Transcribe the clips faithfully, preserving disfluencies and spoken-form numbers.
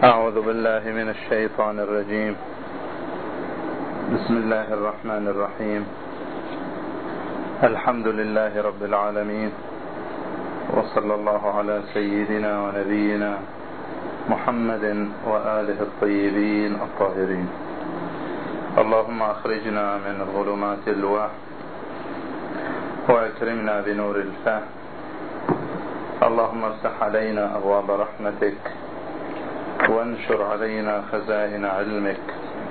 أعوذ بالله من الشيطان الرجيم. بسم الله الرحمن الرحيم. الحمد لله رب العالمين، وصلى الله على سيدنا ونبينا محمد وآله الطيبين الطاهرين. اللهم أخرجنا من ظلمات الوهم وأكرمنا بنور الفهم. اللهم افتح علينا أبواب رحمتك وانشر علينا خزائن علمك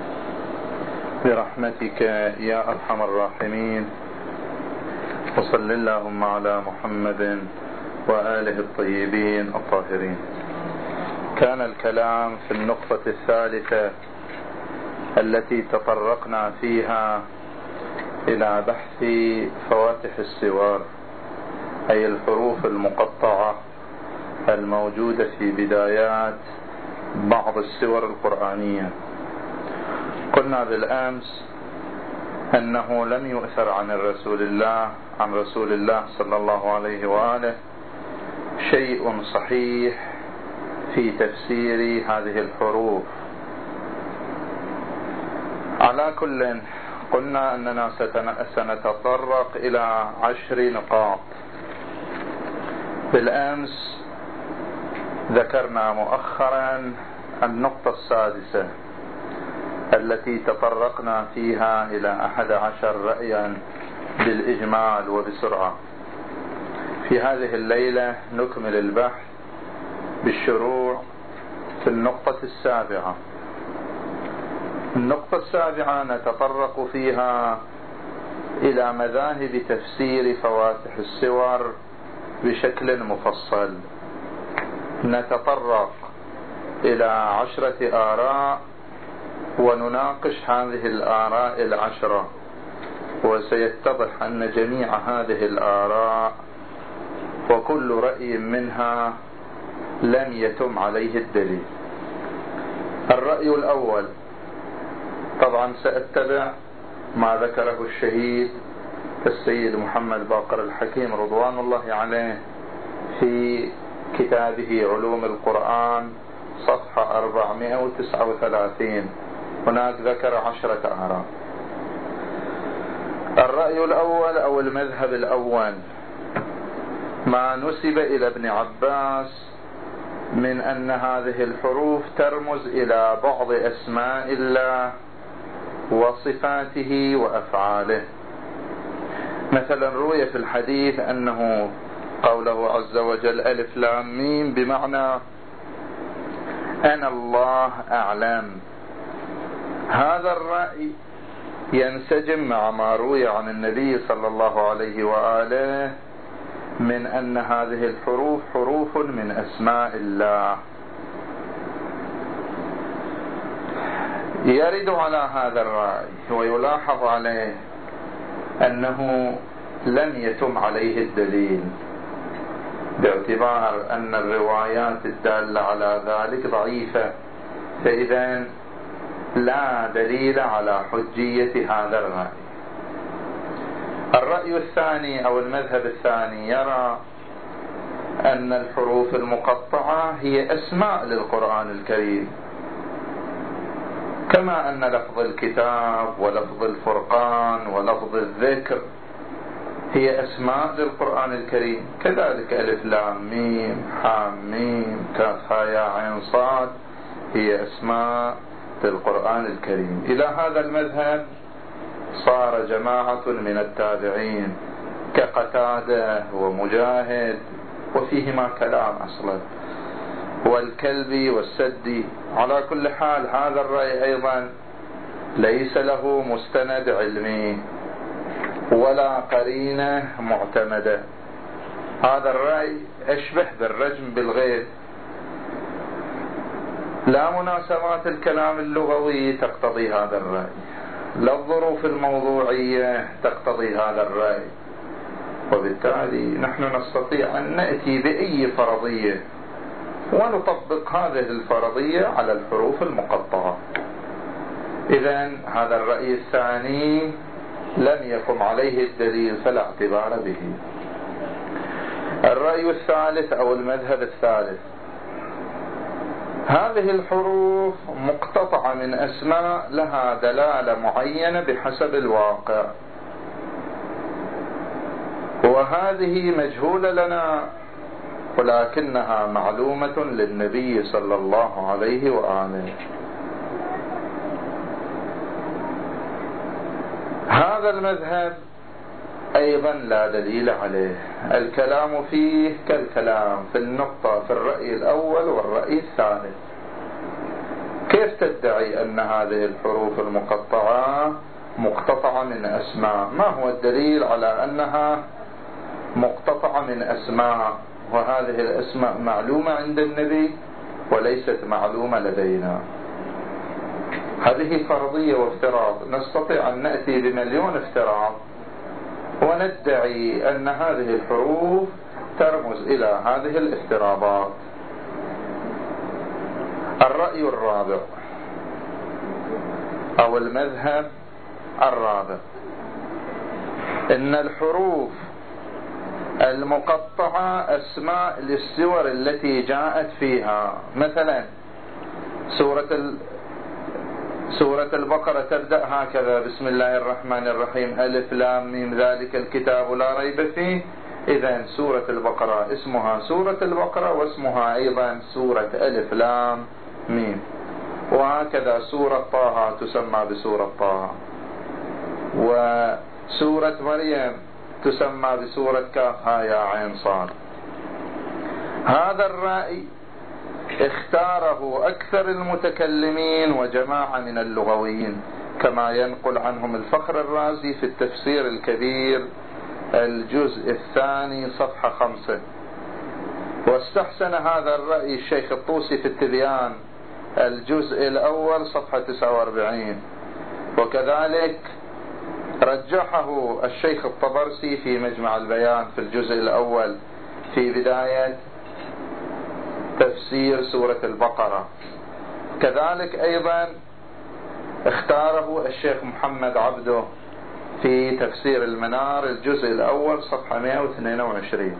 برحمتك يا أرحم الراحمين. وصل اللهم على محمد وآله الطيبين الطاهرين. كان الكلام في النقطة الثالثة التي تطرقنا فيها إلى بحث فواتح السور، أي الحروف المقطعة الموجودة في بدايات بعض السور القرآنية. قلنا بالأمس أنه لم يؤثر عن الرسول الله عن رسول الله صلى الله عليه وآله شيء صحيح في تفسير هذه الحروف. على كل، قلنا أننا سنتطرق إلى عشر نقاط. بالأمس ذكرنا مؤخرا النقطة السادسة التي تطرقنا فيها إلى أحد عشر رأيا بالإجمال وبسرعة. في هذه الليلة نكمل البحث بالشروع في النقطة السابعة. النقطة السابعة نتطرق فيها إلى مذاهب تفسير فواتح السور بشكل مفصل. نتطرق إلى عشرة آراء ونناقش هذه الآراء العشرة، وسيتضح أن جميع هذه الآراء وكل رأي منها لم يتم عليه الدليل. الرأي الأول، طبعا سأتبع ما ذكره الشهيد السيد محمد باقر الحكيم رضوان الله عليه في كتابه علوم القرآن صفحة أربعمائة وتسعة وثلاثين. هناك ذكر عشرة آراء. الرأي الأول أو المذهب الأول ما نسب إلى ابن عباس من أن هذه الحروف ترمز إلى بعض أسماء الله وصفاته وأفعاله. مثلا روي في الحديث أنه قوله عز وجل ألف لام ميم بمعنى أنا الله أعلم. هذا الرأي ينسجم مع ما روي عن النبي صلى الله عليه وآله من أن هذه الحروف حروف من أسماء الله. يرد على هذا الرأي ويلاحظ عليه أنه لم يتم عليه الدليل، باعتبار أن الروايات الدالة على ذلك ضعيفة، فإذا لا دليل على حجية هذا الرأي. الرأي الثاني أو المذهب الثاني يرى أن الحروف المقطعة هي أسماء للقرآن الكريم، كما أن لفظ الكتاب ولفظ الفرقان ولفظ الذكر هي أسماء للقرآن الكريم. كذلك ألف لام ميم حام ميم كاف ها يا عين صاد هي أسماء للقرآن الكريم. إلى هذا المذهب صار جماعة من التابعين كقتادة ومجاهد، وفيهما كلام أصلا، والكلبي والسدي. على كل حال هذا الرأي أيضا ليس له مستند علمي ولا قرينة معتمدة. هذا الرأي أشبه بالرجم بالغيب. لا مناسبات الكلام اللغوي تقتضي هذا الرأي، لا الظروف الموضوعية تقتضي هذا الرأي، وبالتالي نحن نستطيع أن نأتي بأي فرضية ونطبق هذه الفرضية على الحروف المقطعة. إذن هذا الرأي الثاني لم يقم عليه الدليل فلا اعتبار به. الرأي الثالث أو المذهب الثالث هذه الحروف مقتطعة من أسماء لها دلالة معينة بحسب الواقع، وهذه مجهولة لنا ولكنها معلومة للنبي صلى الله عليه وآله. هذا المذهب أيضا لا دليل عليه، الكلام فيه كالكلام في النقطة في الرأي الأول والرأي الثاني. كيف تدعي أن هذه الحروف المقطعة مقتطعة من أسماء؟ ما هو الدليل على أنها مقتطعة من أسماء وهذه الأسماء معلومة عند النبي وليست معلومة لدينا؟ هذه فرضية وافتراض، نستطيع أن نأتي بمليون افتراض وندعي أن هذه الحروف ترمز إلى هذه الافتراضات. الرأي الرابع أو المذهب الرابع إن الحروف المقطعة أسماء للسور التي جاءت فيها. مثلا سورة ال... سورة البقرة تبدأ هكذا: بسم الله الرحمن الرحيم ألف لام ميم ذلك الكتاب لا ريب فيه. إذن سورة البقرة اسمها سورة البقرة واسمها أيضا سورة ألف لام ميم. وهكذا سورة طه تسمى بسورة طه، وسورة مريم تسمى بسورة كاف ها يا عين صاد. هذا الرأي اختاره أكثر المتكلمين وجماعة من اللغويين، كما ينقل عنهم الفخر الرازي في التفسير الكبير الجزء الثاني صفحة خمسة. واستحسن هذا الرأي الشيخ الطوسي في التبيان الجزء الأول صفحة تسعة وأربعين، وكذلك رجحه الشيخ الطبرسي في مجمع البيان في الجزء الأول في بداية تفسير سورة البقرة. كذلك أيضا اختاره الشيخ محمد عبده في تفسير المنار الجزء الأول صفحة مئة واثنين وعشرين.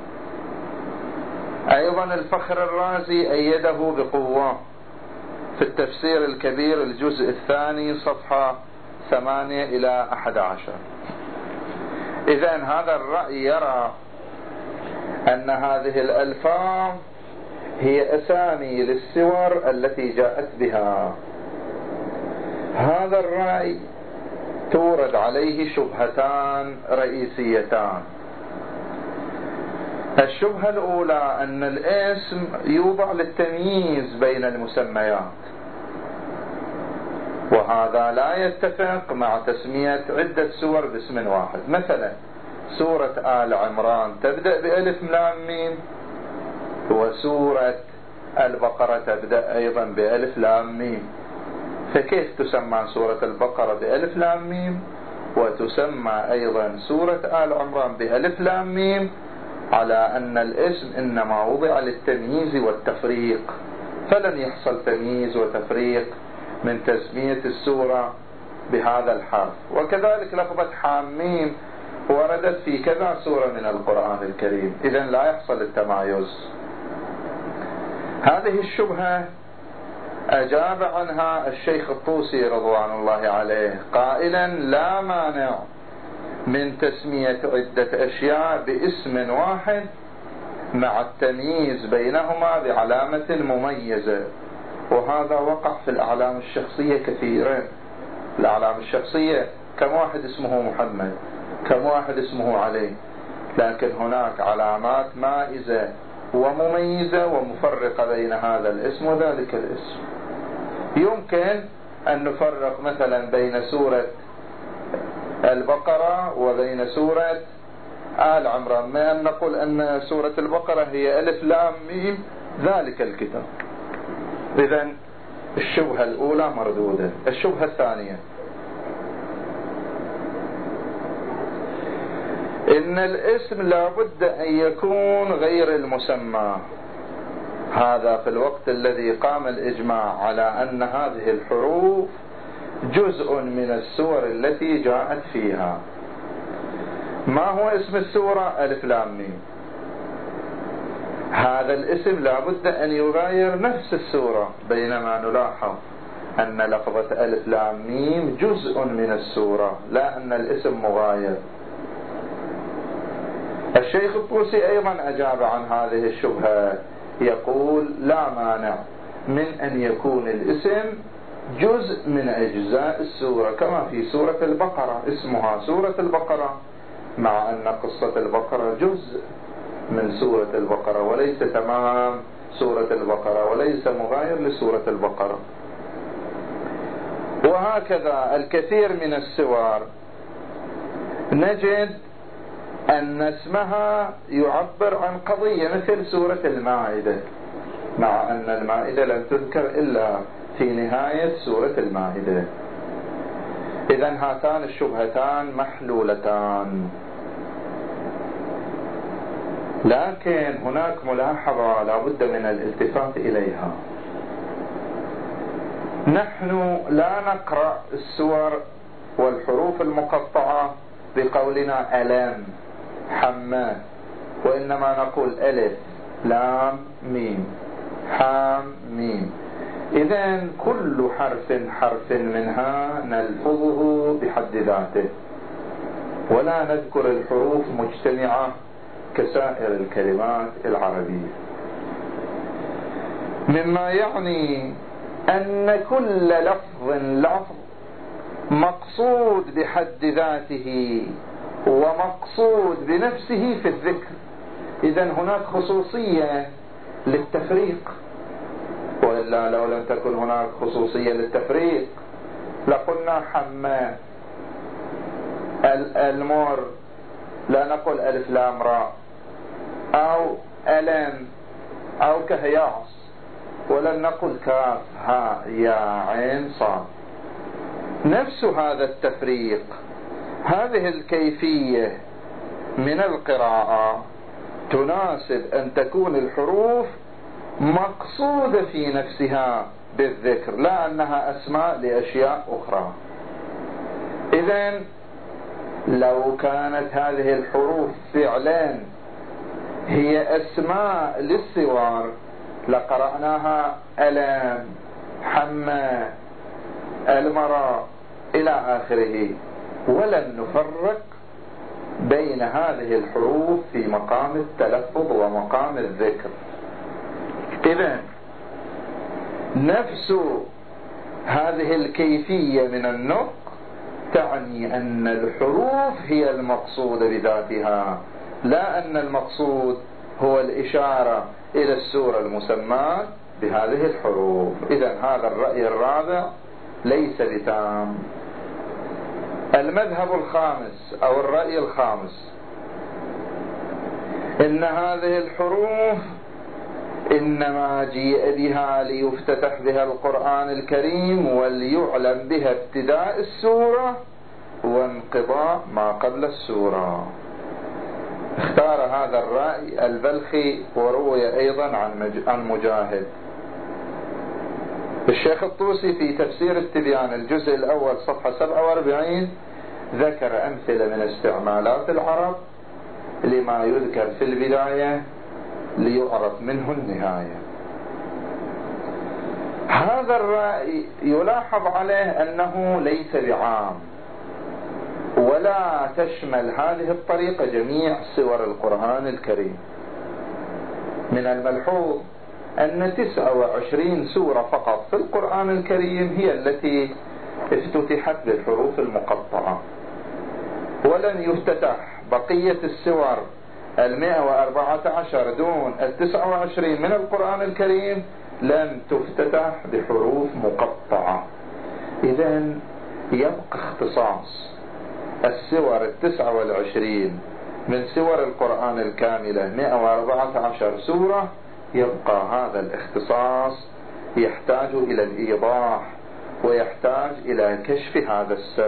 أيضا الفخر الرازي أيده بقوة في التفسير الكبير الجزء الثاني صفحة ثمانية إلى أحد عشر. إذن هذا الرأي يرى أن هذه الألفاظ هي أسامي للسور التي جاءت بها. هذا الرأي تورد عليه شبهتان رئيسيتان. الشبهة الأولى أن الاسم يوضع للتمييز بين المسميات، وهذا لا يتفق مع تسمية عدة سور باسم واحد. مثلا سورة آل عمران تبدأ بألف لام ميم، وسورة البقرة تبدأ أيضا بألف لام ميم، فكيف تسمى سورة البقرة بألف لام ميم وتسمى أيضا سورة آل عمران بألف لام ميم، على أن الاسم إنما وضع للتمييز والتفريق، فلن يحصل تمييز وتفريق من تسمية السورة بهذا الحرف. وكذلك لفظة حاميم وردت في كذا سورة من القرآن الكريم، إذن لا يحصل التمايز. هذه الشبهة أجاب عنها الشيخ الطوسي رضوان الله عليه قائلا: لا مانع من تسمية عدة أشياء باسم واحد مع التمييز بينهما بعلامة مميزة. وهذا وقع في الأعلام الشخصية كثيرا. الأعلام الشخصية كم واحد اسمه محمد، كم واحد اسمه علي، لكن هناك علامات مائزة ومميزة ومفرقة بين هذا الاسم وذلك الاسم. يمكن أن نفرق مثلا بين سورة البقرة وبين سورة آل عمران، ما أن نقول أن سورة البقرة هي ألف لام ميم ذلك الكتاب. إذن الشبهة الأولى مردودة. الشبهة الثانية إن الاسم لابد أن يكون غير المسمى. هذا في الوقت الذي قام الإجماع على أن هذه الحروف جزء من السور التي جاءت فيها. ما هو اسم السورة؟ ألف لام ميم. هذا الاسم لا بد أن يغاير نفس السورة، بينما نلاحظ أن لفظة ألف لام ميم جزء من السورة، لا أن الاسم مغاير. الشيخ الطوسي أيضا أجاب عن هذه الشبهة، يقول لا مانع من أن يكون الاسم جزء من أجزاء السورة، كما في سورة البقرة اسمها سورة البقرة، مع أن قصة البقرة جزء من سورة البقرة وليس تمام سورة البقرة، وليس مغاير لسورة البقرة. وهكذا الكثير من السور نجد أن اسمها يعبر عن قضية، مثل سورة المائدة، مع أن المائدة لم تذكر إلا في نهاية سورة المائدة. إذن هاتان الشبهتان محلولتان. لكن هناك ملاحظة لا بد من الالتفات إليها. نحن لا نقرأ السور والحروف المقطعة بقولنا ألم حمى، وإنما نقول ألف لام ميم حام ميم. إذن كل حرف حرف منها نلفظه بحد ذاته، ولا نذكر الحروف مجتمعة كسائر الكلمات العربية، مما يعني أن كل لفظ لفظ مقصود بحد ذاته ومقصود بنفسه في الذكر. إذن هناك خصوصية للتفريق، وإلا لو لم تكن هناك خصوصية للتفريق لقلنا حمى المر، لا نقول ألف لام راء، أو ألم أو كهياص، ولن نقول كاف ها يا عين صاد. نفس هذا التفريق، هذه الكيفية من القراءة تناسب أن تكون الحروف مقصودة في نفسها بالذكر، لا أنها أسماء لأشياء أخرى. إذن لو كانت هذه الحروف فعلا هي أسماء للسور لقرأناها ألم حمى المرأة إلى آخره، ولن نفرق بين هذه الحروف في مقام التلفظ ومقام الذكر. إذن نفس هذه الكيفية من النطق تعني أن الحروف هي المقصودة بذاتها، لا أن المقصود هو الإشارة إلى السورة المسماة بهذه الحروف. إذن هذا الرأي الرابع ليس بتام. المذهب الخامس أو الرأي الخامس إن هذه الحروف إنما جيء بها ليفتتح بها القرآن الكريم وليعلم بها ابتداء السورة وانقضاء ما قبل السورة. اختار هذا الرأي البلخي، وروي أيضا عن مجاهد. الشيخ الطوسي في تفسير التبيان الجزء الأول صفحة سبعة وأربعين ذكر أمثلة من استعمالات العرب لما يذكر في البداية ليعرف منه النهاية. هذا الرأي يلاحظ عليه أنه ليس بعام، ولا تشمل هذه الطريقة جميع سور القرآن الكريم. من الملحوظ أن تسعة وعشرين سورة فقط في القرآن الكريم هي التي افتتحت بالحروف المقطعة، ولن يفتتح بقية السور المئة وأربعة عشر دون التسعة وعشرين من القرآن الكريم لن تفتتح بحروف مقطعة. إذن يبقى اختصاص السور التسعة والعشرين من سور القرآن الكاملة مئة وأربعة عشر سورة، يبقى هذا الاختصاص يحتاج إلى الإيضاح ويحتاج إلى كشف هذا السر.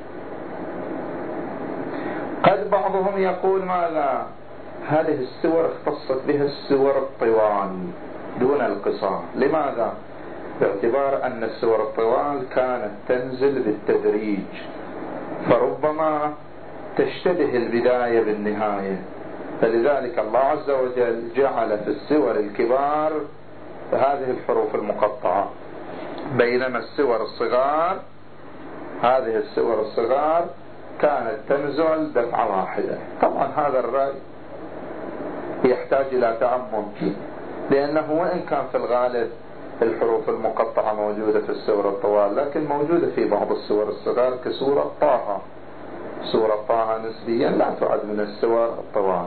قد بعضهم يقول ماذا؟ هذه السور اختصت بها السور الطوال دون القصار. لماذا؟ باعتبار أن السور الطوال كانت تنزل بالتدريج، فربما تشتبه البداية بالنهاية، فلذلك الله عز وجل جعل في السور الكبار هذه الحروف المقطعة، بينما السور الصغار هذه السور الصغار كانت تنزل دفعة واحدة. طبعا هذا الرأي يحتاج إلى تأمل، لأنه وإن كان في الغالب الحروف المقطعة موجودة في السور الطوال، لكن موجودة في بعض السور الصغار كسورة طه. سورة طه نسبيا لا تعد من السور الطوال.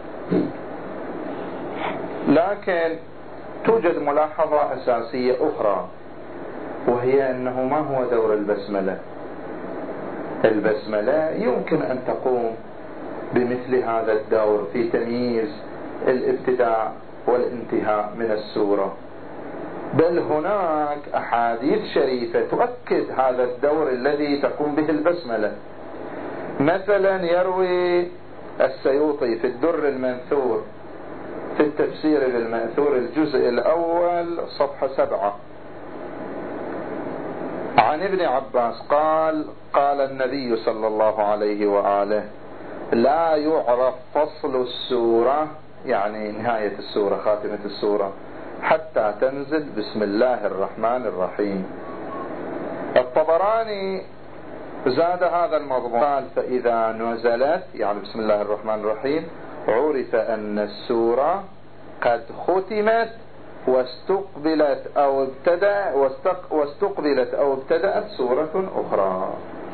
لكن توجد ملاحظة أساسية أخرى، وهي أنه ما هو دور البسملة. البسملة يمكن أن تقوم بمثل هذا الدور في تمييز الابتداء والانتهاء من السورة، بل هناك أحاديث شريفة تؤكد هذا الدور الذي تقوم به البسملة. مثلا يروي السيوطي في الدر المنثور في التفسير بالمأثور الجزء الأول صفحة سبعة عن ابن عباس قال: قال النبي صلى الله عليه وآله: لا يعرف فصل السورة، يعني نهاية السورة خاتمة السورة، حتى تنزل بسم الله الرحمن الرحيم. الطبراني زاد هذا المضمون قال: فإذا نزلت، يعني بسم الله الرحمن الرحيم، عرف أن السورة قد ختمت واستقبلت أو ابتدأ واستقبلت أو ابتدأت سورة أخرى.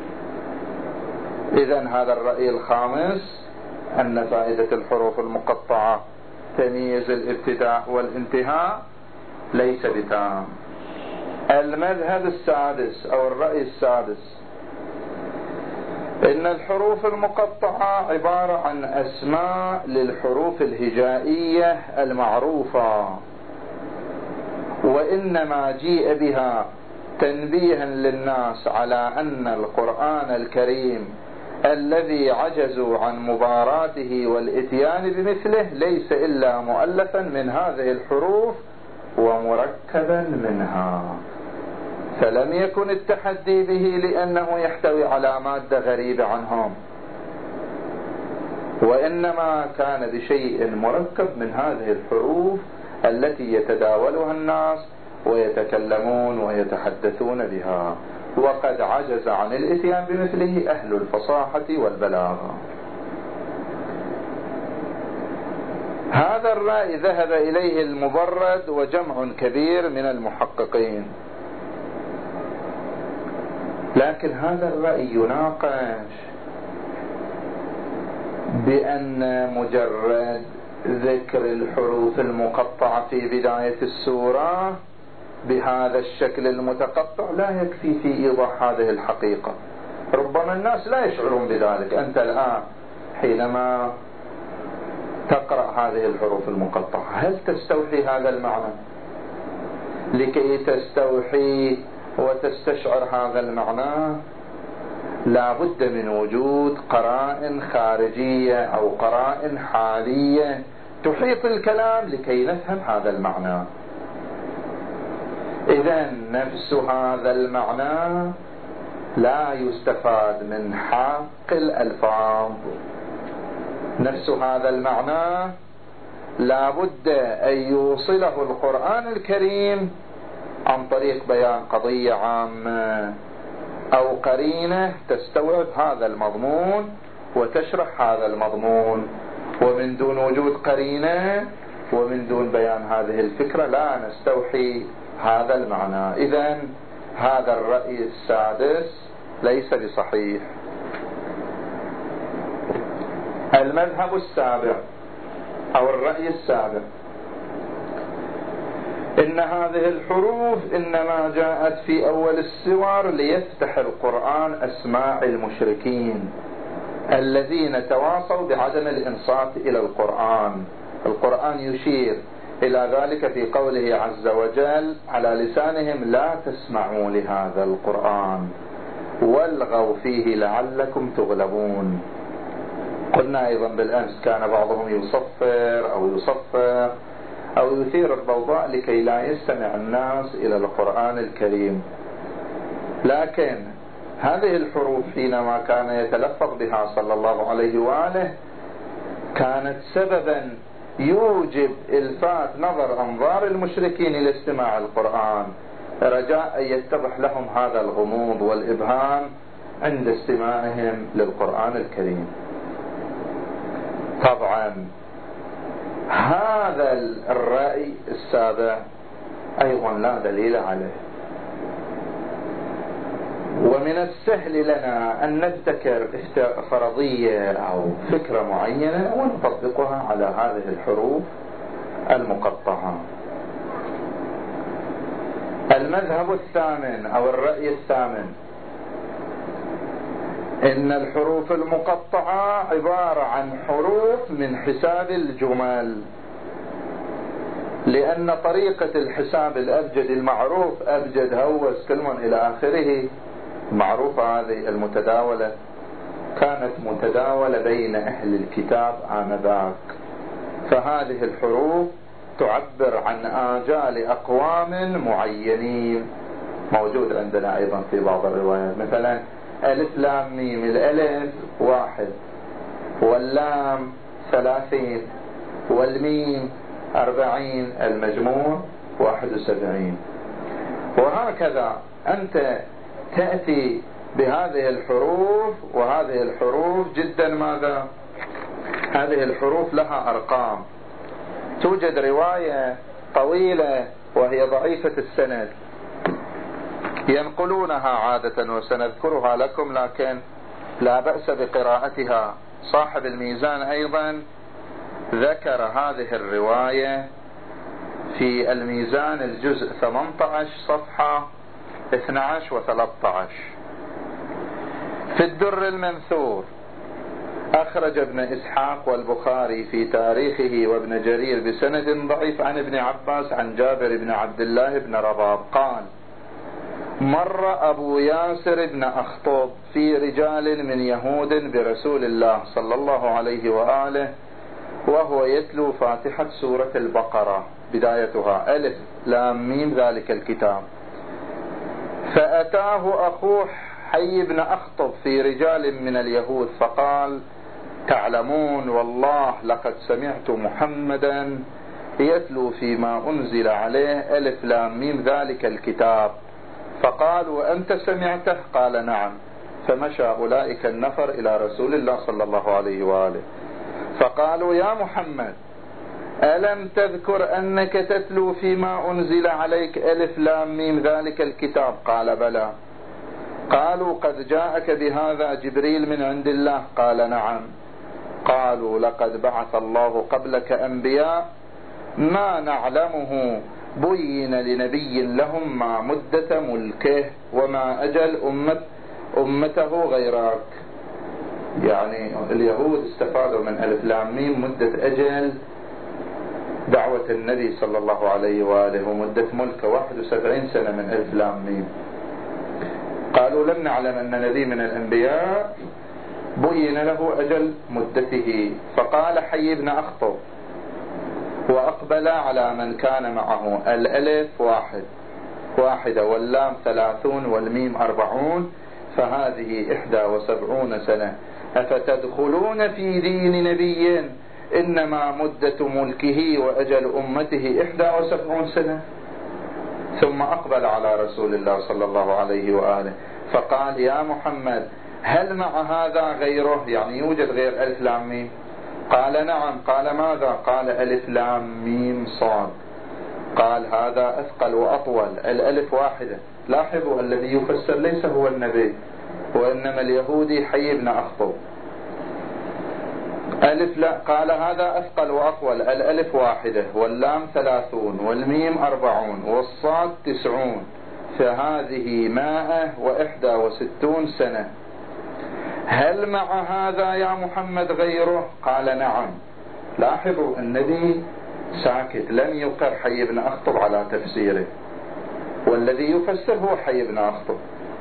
إذن هذا الرأي الخامس أن فائدة الحروف المقطعة تمييز الابتداء والانتهاء ليس بتام. المذهب السادس أو الرأي السادس إن الحروف المقطعة عبارة عن أسماء للحروف الهجائية المعروفة، وإنما جيء بها تنبيها للناس على أن القرآن الكريم الذي عجزوا عن مباراته والإتيان بمثله ليس إلا مؤلفا من هذه الحروف ومركبا منها، فلم يكن التحدي به لأنه يحتوي على مادة غريبة عنهم، وإنما كان بشيء مركب من هذه الحروف التي يتداولها الناس ويتكلمون ويتحدثون بها، وقد عجز عن الاتيان بمثله أهل الفصاحة والبلاغة. هذا الرأي ذهب إليه المبرد وجمع كبير من المحققين، لكن هذا الرأي يناقش بأن مجرد ذكر الحروف المقطعة في بداية السورة بهذا الشكل المتقطع لا يكفي في إيضاح هذه الحقيقة. ربما الناس لا يشعرون بذلك. أنت الآن حينما تقرأ هذه الحروف المقطعة هل تستوحي هذا المعنى؟ لكي تستوحي وتستشعر هذا المعنى لا بد من وجود قرائن خارجية أو قرائن حالية تحيط الكلام لكي نفهم هذا المعنى. إذن نفس هذا المعنى لا يستفاد من حق الألفاظ، نفس هذا المعنى لا بد أن يوصله القرآن الكريم عن طريق بيان قضية عامة أو قرينة تستوعب هذا المضمون وتشرح هذا المضمون، ومن دون وجود قرينة ومن دون بيان هذه الفكرة لا نستوحي هذا المعنى. إذن هذا الرأي السادس ليس بصحيح. المذهب السابع أو الرأي السابع إن هذه الحروف إنما جاءت في أول السور ليفتح القرآن أسماع المشركين الذين تواصوا بعدم الإنصات إلى القرآن. القرآن يشير إلى ذلك في قوله عز وجل على لسانهم: لا تسمعوا لهذا القرآن والغوا فيه لعلكم تغلبون. قلنا أيضا بالأمس كان بعضهم يصفر أو يصفر أو يثير الضوضاء لكي لا يستمع الناس إلى القرآن الكريم، لكن هذه الحروف حينما كان يتلفظ بها صلى الله عليه وآله كانت سببا يوجب إلفات نظر أنظار المشركين إلى استماع القرآن، رجاء أن يتضح لهم هذا الغموض والإبهام عند استماعهم للقرآن الكريم. طبعا هذا الرأي السابع أيضا لا دليل عليه، ومن السهل لنا أن نبتكر فرضية أو فكرة معينة ونطبقها على هذه الحروف المقطعة. المذهب الثامن أو الرأي الثامن إن الحروف المقطعة عبارة عن حروف من حساب الجمل، لأن طريقة الحساب الأبجد المعروف أبجد هوس كل من إلى آخره معروفة، هذه المتداولة كانت متداولة بين أهل الكتاب آنذاك، فهذه الحروف تعبر عن آجال أقوام معينين. موجود عندنا أيضا في بعض الروايات مثلا ألف لام ميم، الألف واحد واللام ثلاثين والميم أربعين، المجموع واحد وسبعين. وهكذا أنت تأتي بهذه الحروف، وهذه الحروف جدا ماذا؟ هذه الحروف لها أرقام. توجد رواية طويلة وهي ضعيفة السند ينقلونها عادة وسنذكرها لكم، لكن لا بأس بقراءتها. صاحب الميزان أيضا ذكر هذه الرواية في الميزان الجزء ثمانية عشر صفحة اثني عشر وثلاثة عشر. في الدر المنثور أخرج ابن إسحاق والبخاري في تاريخه وابن جرير بسند ضعيف عن ابن عباس عن جابر بن عبد الله بن رباب قال: مر أبو ياسر بن أخطب في رجال من يهود برسول الله صلى الله عليه وآله وهو يتلو فاتحة سورة البقرة بدايتها ألف لام ميم ذلك الكتاب، فأتاه أخوه حي بن أخطب في رجال من اليهود فقال: تعلمون والله لقد سمعت محمدا يتلو فيما أنزل عليه ألف لام ميم ذلك الكتاب. فقالوا: أنت سمعته؟ قال: نعم. فمشى أولئك النفر إلى رسول الله صلى الله عليه وآله فقالوا: يا محمد، ألم تذكر أنك تتلو فيما أنزل عليك ألف لام ميم ذلك الكتاب؟ قال: بلى. قالوا: قد جاءك بهذا جبريل من عند الله؟ قال: نعم. قالوا: لقد بعث الله قبلك أنبياء ما نعلمه بين لنبي لهم ما مدة ملكه وما أجل أمة أمته غيرك. يعني اليهود استفادوا من ألف لام ميم مدة أجل دعوة النبي صلى الله عليه وآله ومدة ملكه واحد وسبعين سنة من ألف لام ميم. قالوا: لم نعلم أن نبي من الأنبياء بين له أجل مدته. فقال حي بن أخطب وأقبل على من كان معه: الألف واحد واحدة واللام ثلاثون والميم أربعون، فهذه إحدى وسبعون سنة، أفتدخلون في دين نبي إنما مدة ملكه وأجل أمته إحدى وسبعون سنة؟ ثم أقبل على رسول الله صلى الله عليه وآله فقال: يا محمد، هل مع هذا غيره؟ يعني يوجد غير ألف لام ميم؟ قال: نعم. قال: ماذا؟ قال: ألف لام ميم صاد. قال: هذا أثقل وأطول، الألف واحدة. لاحظوا الذي يفسر ليس هو النبي وإنما اليهودي حي بن أخطب. ألف لا قال: هذا أثقل وأطول، الألف واحدة واللام ثلاثون والميم أربعون والصاد تسعون، فهذه مائة وإحدى وستون سنة. هل مع هذا يا محمد غيره؟ قال: نعم. لاحظوا النبي ساكت، لم يقر حي بن أخطب على تفسيره، والذي يفسر هو حي بن أخطب.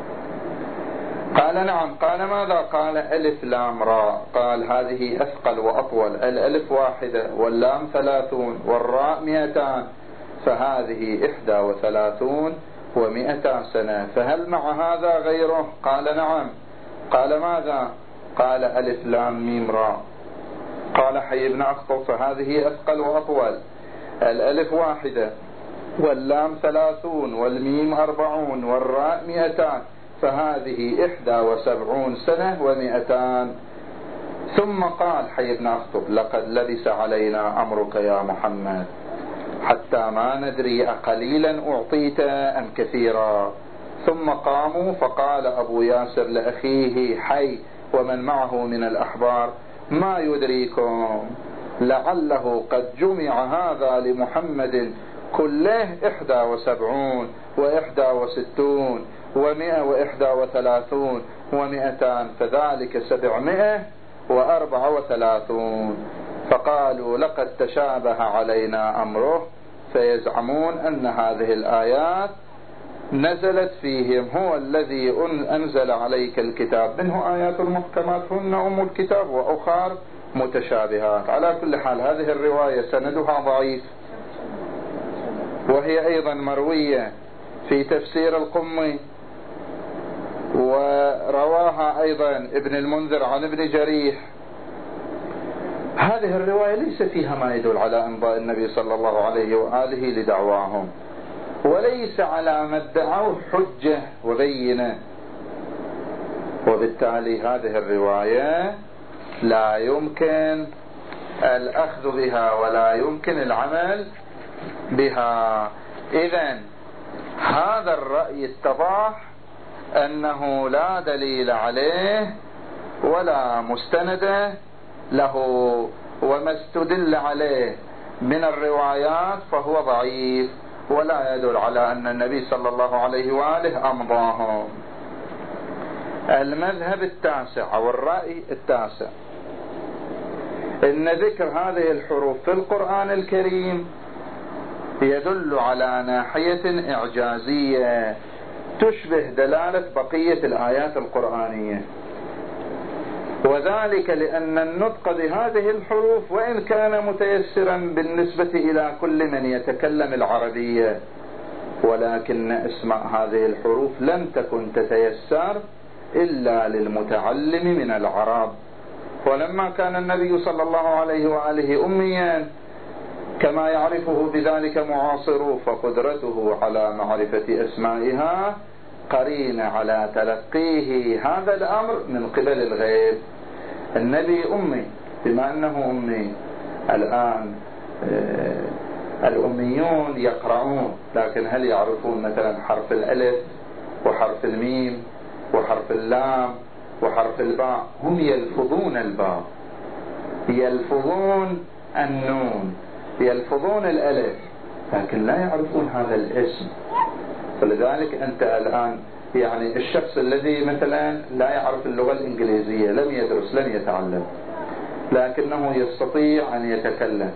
قال: نعم. قال: ماذا؟ قال: ألف لام راء. قال: هذه أثقل وأطول، الألف واحدة واللام ثلاثون والراء مئتان، فهذه إحدى وثلاثون ومئتان سنة، فهل مع هذا غيره؟ قال: نعم. قال: ماذا؟ قال: ألف لام ميم راء. قال حي بن أخطب فهذه أثقل وأطول، الألف واحدة واللام ثلاثون والميم أربعون والراء مئتان، فهذه إحدى وسبعون سنة ومئتان. ثم قال حي بن أخطب لقد لبس علينا أمرك يا محمد حتى ما ندري أقليلا أعطيت أم كثيرا. ثم قاموا فقال أبو ياسر لأخيه حي ومن معه من الأحبار ما يدريكم لعله قد جمع هذا لمحمد كله إحدى وسبعون وإحدى وستون ومئة وإحدى وثلاثون ومئتان، فذلك سبعمائة وأربعة وثلاثون. فقالوا لقد تشابه علينا أمره، فيزعمون أن هذه الآيات نزلت فيهم. هو الذي أنزل عليك الكتاب منه آيات محكمات هن أم الكتاب وأخر متشابهات. على كل حال هذه الرواية سندها ضعيف، وهي أيضا مروية في تفسير القمي، ورواها أيضا ابن المنذر عن ابن جريح. هذه الرواية ليس فيها ما يدل على أنباء النبي صلى الله عليه وآله لدعواهم، وليس على ما ادعوه حجة وبينة، وبالتالي هذه الرواية لا يمكن الأخذ بها ولا يمكن العمل بها. إذن هذا الرأي اتضح أنه لا دليل عليه ولا مستند له، وما استدل عليه من الروايات فهو ضعيف ولا يدل على أن النبي صلى الله عليه وآله أمضاهم. المذهب التاسع أو الرأي التاسع إن ذكر هذه الحروف في القرآن الكريم يدل على ناحية إعجازية تشبه دلالة بقية الآيات القرآنية، وذلك لأن النطق بهذه الحروف وإن كان متيسرا بالنسبة إلى كل من يتكلم العربية، ولكن اسماء هذه الحروف لم تكن تتيسر إلا للمتعلم من العرب. ولما كان النبي صلى الله عليه وآله أميا كما يعرفه بذلك معاصروه، فقدرته على معرفة أسمائها قرين على تلقيه هذا الأمر من قبل الغيب. النبي أمي، بما أنه أمي الآن الأميون يقرؤون، لكن هل يعرفون مثلا حرف الألف وحرف الميم وحرف اللام وحرف الباء؟ هم يلفظون الباء، يلفظون النون، يلفظون الألف، لكن لا يعرفون هذا الاسم. فلذلك أنت الآن يعني الشخص الذي مثلا لا يعرف اللغة الإنجليزية، لم يدرس لم يتعلم، لكنه يستطيع أن يتكلم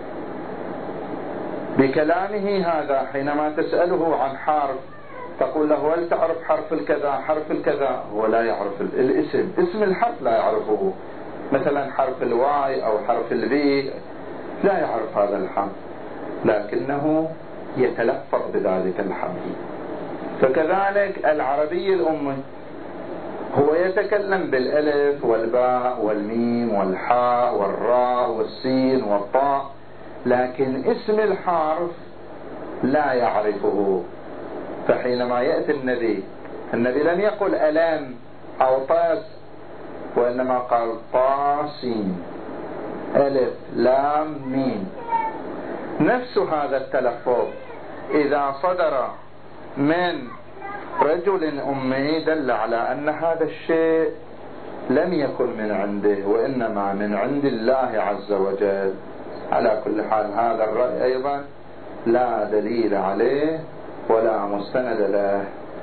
بكلامه هذا. حينما تسأله عن حرف تقول له هل تعرف حرف الكذا حرف الكذا، هو لا يعرف الاسم، اسم الحرف لا يعرفه، مثلا حرف الواي أو حرف البي لا يعرف هذا الحرف، لكنه يتلفظ بذلك الحرف. فكذلك العربي الأمي هو يتكلم بالألف والباء والميم والحاء والراء والسين والطاء، لكن اسم الحرف لا يعرفه. فحينما يأتي النبي النبي لم يقل ألم أو طاس، وإنما قال طاسين ألف لام ميم. نفس هذا التلفظ إذا صدر من رجل أمي دل على أن هذا الشيء لم يكن من عنده، وإنما من عند الله عز وجل. على كل حال هذا الرأي أيضا لا دليل عليه ولا مستند له.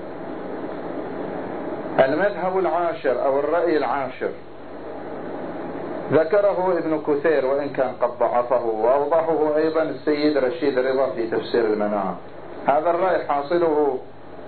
المذهب العاشر أو الرأي العاشر ذكره ابن كثير وإن كان قد ضعفه، وأوضحه أيضا السيد رشيد رضا في تفسير المنام. هذا الرأي حاصله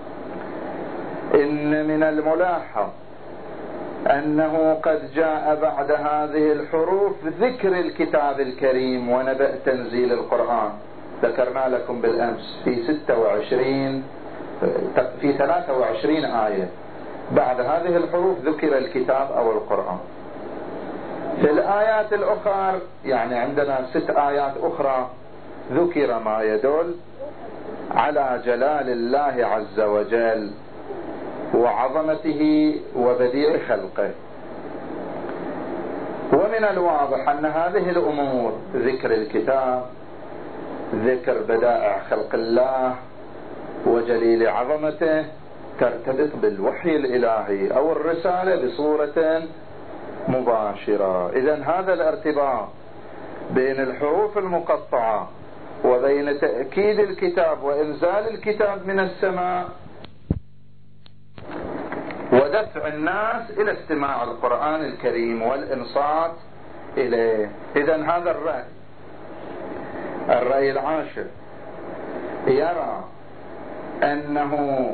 إن من الملاحظ أنه قد جاء بعد هذه الحروف ذكر الكتاب الكريم ونبأ تنزيل القرآن. ذكرنا لكم بالأمس في ستة وعشرين في ثلاثة وعشرين آية بعد هذه الحروف ذكر الكتاب أو القرآن. في الآيات الأخرى يعني عندنا ست آيات أخرى ذكر ما يدل على جلال الله عز وجل وعظمته وبديع خلقه. ومن الواضح أن هذه الأمور ذكر الكتاب، ذكر بدائع خلق الله وجليل عظمته، ترتبط بالوحي الإلهي أو الرسالة بصورة مباشرة. إذن هذا الارتباط بين الحروف المقطعة وبين تأكيد الكتاب وإنزال الكتاب من السماء ودفع الناس إلى استماع القرآن الكريم والإنصات إليه. إذن هذا الرأي الرأي العاشر يرى أنه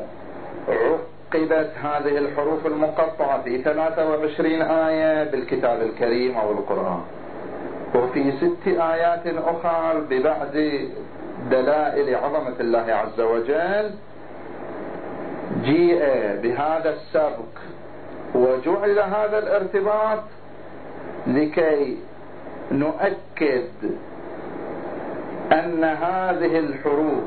عقبت هذه الحروف المقطعة في ثلاثة وعشرين آية بالكتاب الكريم أو القرآن، وفي ست آيات أخرى ببعض دلائل عظمة الله عز وجل جيء بهذا السبق وجعل هذا الارتباط لكي نؤكد أن هذه الحروف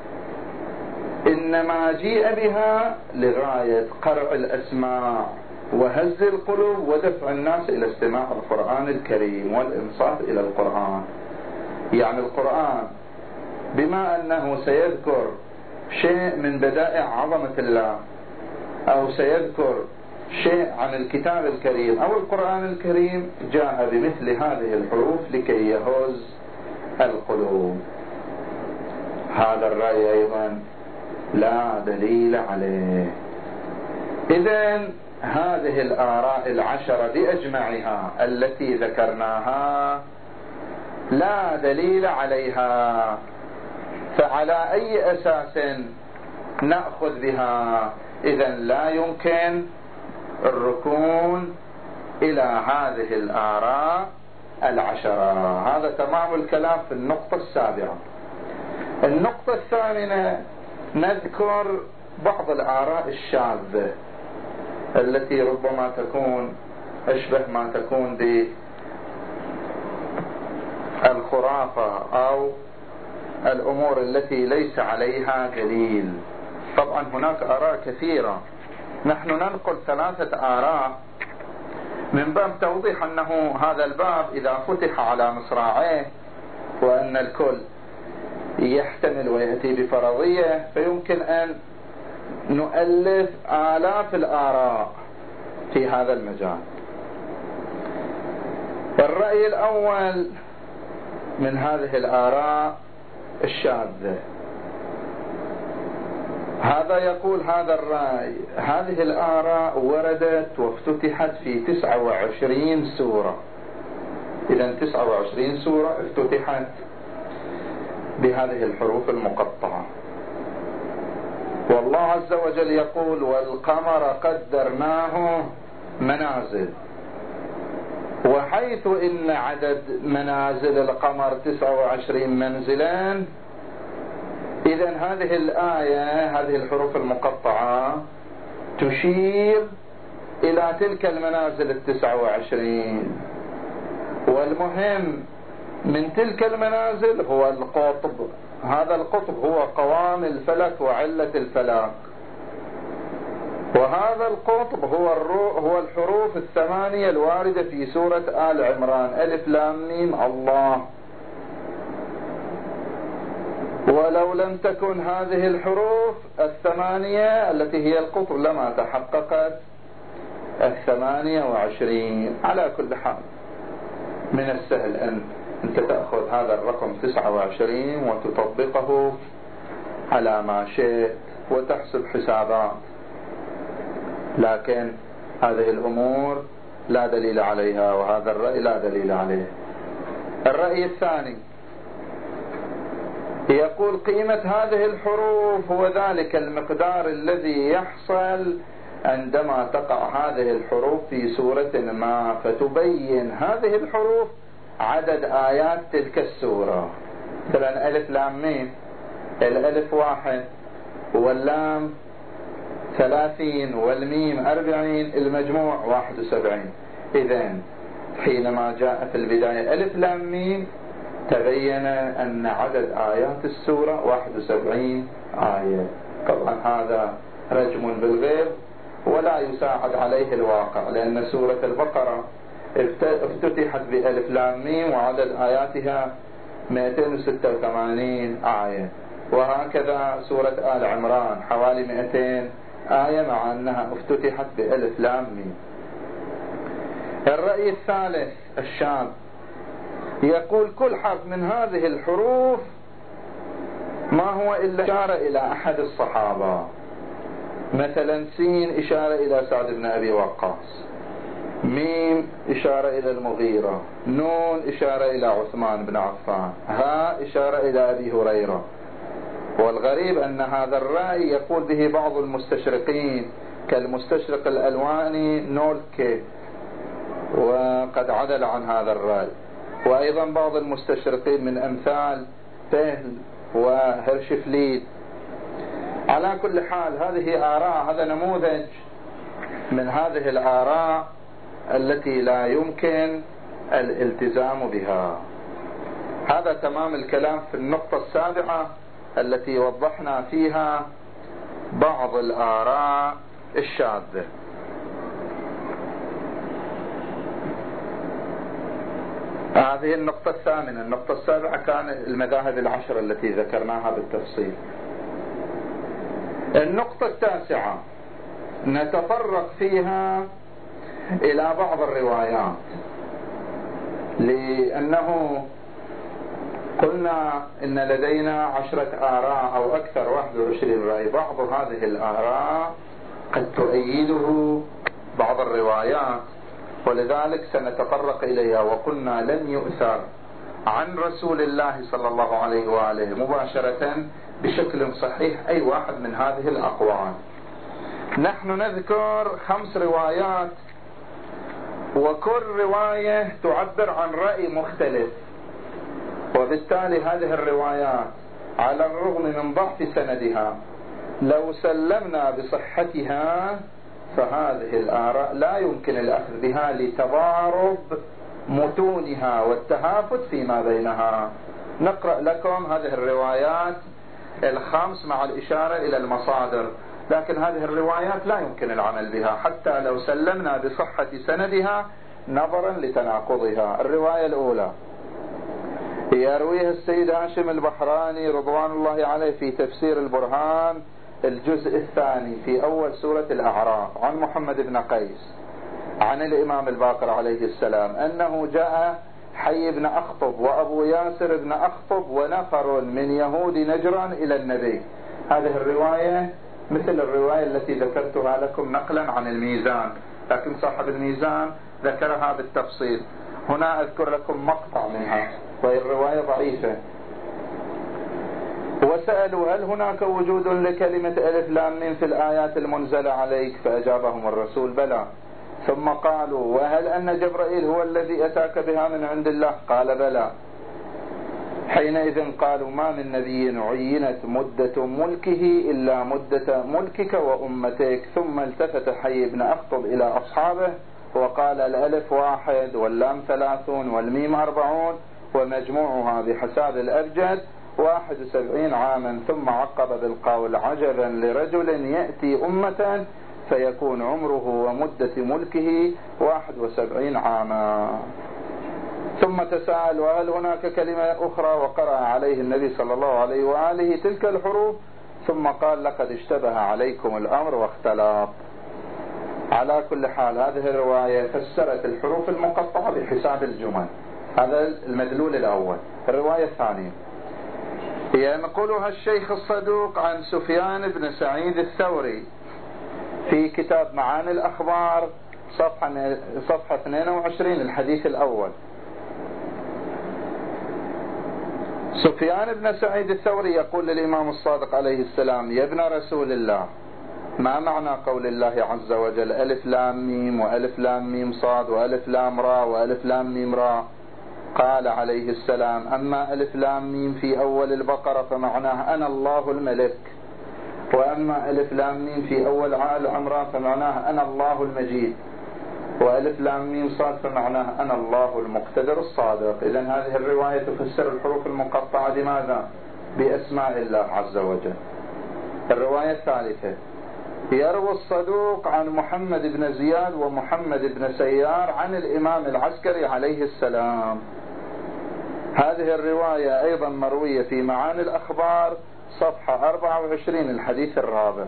إنما جيء بها لغاية قرع الأسماع وهز القلوب ودفع الناس إلى استماع القرآن الكريم والإنصات إلى القرآن. يعني القرآن بما أنه سيذكر شيء من بدائع عظمة الله أو سيذكر شيء عن الكتاب الكريم أو القرآن الكريم، جاء بمثل هذه الحروف لكي يهز القلوب. هذا الرأي أيضا لا دليل عليه. إذن هذه الآراء العشرة بأجمعها التي ذكرناها لا دليل عليها، فعلى أي أساس نأخذ بها؟ إذن لا يمكن الركون إلى هذه الآراء العشرة. هذا تمام الكلام في النقطة السابعة. النقطة الثامنة نذكر بعض الآراء الشاذة التي ربما تكون أشبه ما تكون بالخرافة أو الأمور التي ليس عليها دليل. طبعا هناك آراء كثيرة، نحن ننقل ثلاثة آراء من باب توضيح أنه هذا الباب إذا فتح على مصراعيه وأن الكل يحتمل ويأتي بفرضية فيمكن أن نؤلف آلاف الآراء في هذا المجال. الرأي الأول من هذه الآراء الشاذة، هذا يقول هذا الرأي هذه الآراء وردت وافتتحت في تسعة وعشرين سورة. إذن تسعة وعشرين سورة افتتحت بهذه الحروف المقطعة. والله عز وجل يقول والقمر قدرناه منازل، وحيث إن عدد منازل القمر تسعة وعشرين منزلا، إذن هذه الآية هذه الحروف المقطعة تشير إلى تلك المنازل التسعة وعشرين. والمهم من تلك المنازل هو القطب. هذا القطب هو قوام الفلك وعلة الفلك، وهذا القطب هو الروح هو الحروف الثمانية الواردة في سورة آل عمران، ألف لام ميم الله. ولو لم تكن هذه الحروف الثمانية التي هي القطب لما تحققت الثمانية وعشرين. على كل حال من السهل أن أنت تأخذ هذا الرقم تسعة وعشرين وتطبقه على ما شئت وتحسب حسابات، لكن هذه الأمور لا دليل عليها، وهذا الرأي لا دليل عليه. الرأي الثاني يقول قيمة هذه الحروف هو ذلك المقدار الذي يحصل عندما تقع هذه الحروف في سورة ما، فتبين هذه الحروف عدد آيات تلك السورة. مثلا ألف لام ميم، الألف واحد واللام ثلاثين والميم أربعين، المجموع واحد وسبعين. إذن حينما جاء في البداية ألف لام ميم تبين أن عدد آيات السورة واحد وسبعين آية. طبعا هذا رجم بالغيب ولا يساعد عليه الواقع، لأن سورة البقرة افتتحت بألف لام ميم وعدد آياتها مئتين وستة وثمانين آية، وهكذا سورة آل عمران حوالي مئتين آية مع أنها افتتحت بألف لام ميم. الرأي الثالث الشاذ يقول كل حرف من هذه الحروف ما هو إلا إشارة إلى أحد الصحابة، مثلا سين إشارة إلى سعد بن أبي وقاص، ميم إشارة إلى المغيرة، نون إشارة إلى عثمان بن عفان، ها إشارة إلى أبي هريرة. والغريب أن هذا الرأي يقول به بعض المستشرقين كالمستشرق الألواني نولكي، وقد عدل عن هذا الرأي، وأيضا بعض المستشرقين من أمثال بهل وهرشفليد. على كل حال هذه آراء، هذا نموذج من هذه الآراء التي لا يمكن الالتزام بها. هذا تمام الكلام في النقطة السابعة التي وضحنا فيها بعض الآراء الشاذة. هذه النقطة الثامنة. النقطة السابعة كان المذاهب العشر التي ذكرناها بالتفصيل. النقطة التاسعة نتطرق فيها إلى بعض الروايات، لأنه قلنا إن لدينا عشرة آراء أو أكثر، واحد وعشرين رأي. بعض هذه الآراء قد تؤيده بعض الروايات، ولذلك سنتطرق إليها. وقلنا لن يؤثر عن رسول الله صلى الله عليه وآله مباشرة بشكل صحيح أي واحد من هذه الأقوال. نحن نذكر خمس روايات، وكل رواية تعبر عن رأي مختلف، وبالتالي هذه الروايات على الرغم من ضعف سندها لو سلمنا بصحتها فهذه الآراء لا يمكن الأخذ بها لتضارب متونها والتهافت فيما بينها. نقرأ لكم هذه الروايات الخمس مع الإشارة إلى المصادر، لكن هذه الروايات لا يمكن العمل بها حتى لو سلمنا بصحة سندها نظرا لتناقضها. الرواية الأولى يرويها السيد هاشم البحراني رضوان الله عليه في تفسير البرهان الجزء الثاني في أول سورة الأعراف عن محمد بن قيس عن الإمام الباقر عليه السلام أنه جاء حي بن أخطب وأبو ياسر بن أخطب ونفر من يهود نجران إلى النبي. هذه الرواية مثل الرواية التي ذكرتها لكم نقلا عن الميزان، لكن صاحب الميزان ذكرها بالتفصيل. هنا أذكر لكم مقطع منها وهي الرواية ضعيفة. وسألوا هل هناك وجود لكلمة ألف لام ميم في الآيات المنزلة عليك؟ فأجابهم الرسول بلى. ثم قالوا وهل أن جبرائيل هو الذي أتاك بها من عند الله؟ قال بلى. حينئذ قالوا ما من نبي عينت مدة ملكه إلا مدة ملكك وأمتك. ثم التفت حي بن أخطب إلى أصحابه وقال الألف واحد واللام ثلاثون والميم أربعون ومجموعها بحساب الأبجد واحد وسبعين عاما. ثم عقب بالقول عجبا لرجل يأتي أمة فيكون عمره ومدة ملكه واحد وسبعين عاما. ثم تساءل وهل هناك كلمة أخرى؟ وقرأ عليه النبي صلى الله عليه وآله تلك الحروف ثم قال لقد اشتبه عليكم الأمر واختلط. على كل حال هذه الرواية فسرت الحروف المقطعة بحساب الجمل. هذا المدلول الأول. الرواية الثانية ينقلها الشيخ الصدوق عن سفيان بن سعيد الثوري في كتاب معاني الأخبار صفحة صفحة اثنين وعشرين الحديث الأول. سفيان بن سعيد الثوري يقول للإمام الصادق عليه السلام يا ابن رسول الله ما معنى قول الله عز وجل ألف لام ميم وألف لام ميم صاد وألف لام را وألف لام ميم را؟ قال عليه السلام أما ألف لام ميم في أول البقرة فمعناه أنا الله الملك، وأما ألف لام ميم في أول آل عمران فمعناه أنا الله المجيد، وألف لام ميم صاد فمعناه أنا الله المقتدر الصادق. إذن هذه الرواية تفسر الحروف المقطعة بماذا؟ بأسماء الله عز وجل. الرواية الثالثة: يروي الصدوق عن محمد بن زياد ومحمد بن سيار عن الإمام العسكري عليه السلام. هذه الرواية أيضا مروية في معاني الأخبار صفحة أربعة وعشرين الحديث الرابع.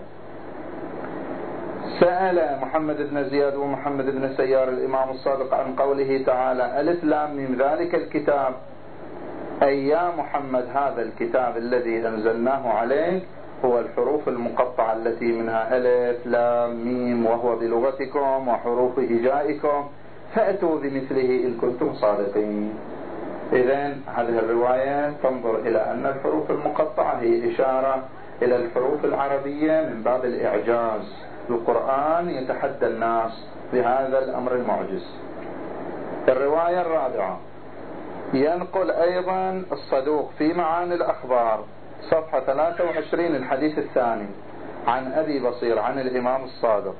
سأل محمد بن زياد ومحمد بن سيار الإمام الصادق عن قوله تعالى ألف لام ميم ذلك الكتاب، أي يا محمد هذا الكتاب الذي أنزلناه عليك هو الحروف المقطعة التي منها ألف لام ميم وهو بلغتكم وحروف هجائكم، فأتوا بمثله إن كنتم صادقين. إذن هذه الرواية تنظر إلى أن الحروف المقطعة هي إشارة إلى الحروف العربية من باب الإعجاز. القرآن يتحدى الناس بهذا الأمر المعجز. الرواية الرابعة: ينقل أيضا الصدوق في معاني الأخبار صفحة ثلاثة وعشرين الحديث الثاني عن أبي بصير عن الإمام الصادق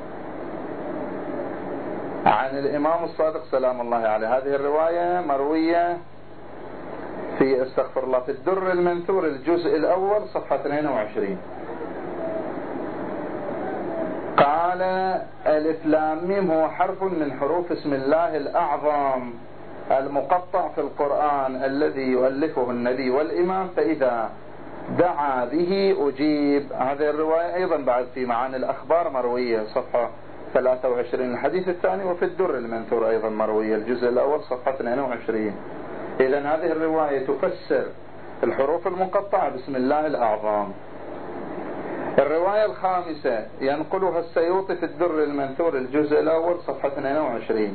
عن الإمام الصادق سلام الله عليه. هذه الرواية مروية في استغفر الله في الدر المنثور الجزء الأول صفحة اثنين وعشرين. قال ألف لام ميم هو حرف من حروف اسم الله الأعظم المقطع في القرآن الذي يؤلفه النبي والإمام، فإذا دعا به أجيب. هذه الرواية أيضا بعد في معاني الأخبار مروية صفحة ثلاثة وعشرين الحديث الثاني، وفي الدر المنثور أيضا مروية الجزء الأول صفحة اثنين وعشرين. إذن هذه الرواية تفسر الحروف المقطعة باسم الله الأعظم. الرواية الخامسة ينقلها السيوطي في الدر المنثور الجزء الأول صفحة اثنين وعشرين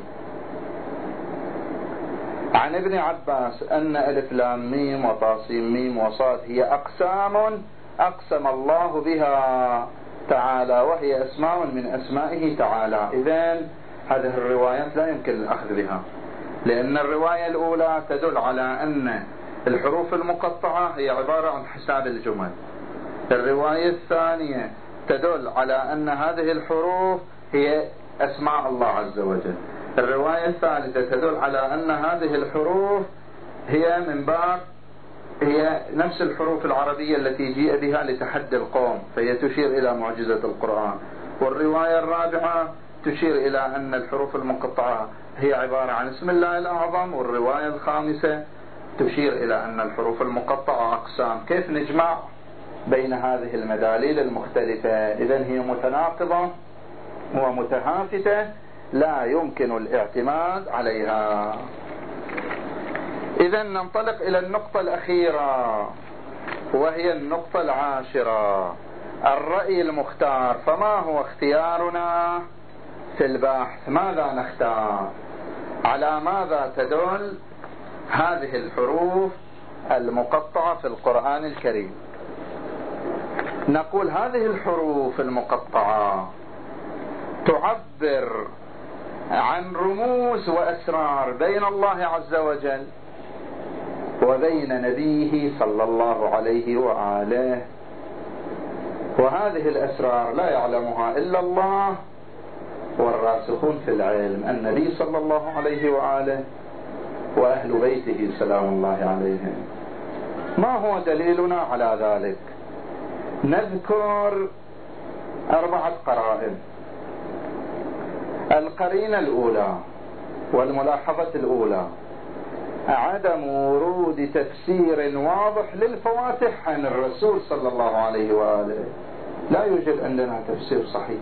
عن ابن عباس أن ألف لام ميم وطاسيم ميم وصاد هي أقسام أقسم الله بها تعالى وهي أسماء من أسمائه تعالى. إذن هذه الروايات لا يمكن الأخذ بها، لأن الرواية الأولى تدل على أن الحروف المقطعة هي عبارة عن حساب الجمل. الرواية الثانية تدل على أن هذه الحروف هي أسماء الله عز وجل. الرواية الثالثة تدل على أن هذه الحروف هي من باب هي نفس الحروف العربية التي جيء بها لتحدي القوم، فهي تشير إلى معجزة القرآن. والرواية الرابعة تشير إلى أن الحروف المقطعة هي عبارة عن اسم الله الأعظم. والرواية الخامسة تشير إلى أن الحروف المقطعة أقسام. كيف نجمع بين هذه المداليل المختلفة؟ إذن هي متناقضة ومتهافتة لا يمكن الاعتماد عليها. إذن ننطلق إلى النقطة الأخيرة وهي النقطة العاشرة: الرأي المختار. فما هو اختيارنا في البحث؟ ماذا نختار؟ على ماذا تدل هذه الحروف المقطعة في القرآن الكريم؟ نقول هذه الحروف المقطعة تعبر عن رموز وأسرار بين الله عز وجل وبين نبيه صلى الله عليه وآله، وهذه الأسرار لا يعلمها إلا الله والراسخون في العلم، النبي صلى الله عليه وآله وأهل بيته سلام الله عليهم. ما هو دليلنا على ذلك؟ نذكر أربعة قرائن. القرينة الأولى والملاحظة الأولى: عدم ورود تفسير واضح للفواتح عن الرسول صلى الله عليه وآله. لا يوجد عندنا تفسير صحيح.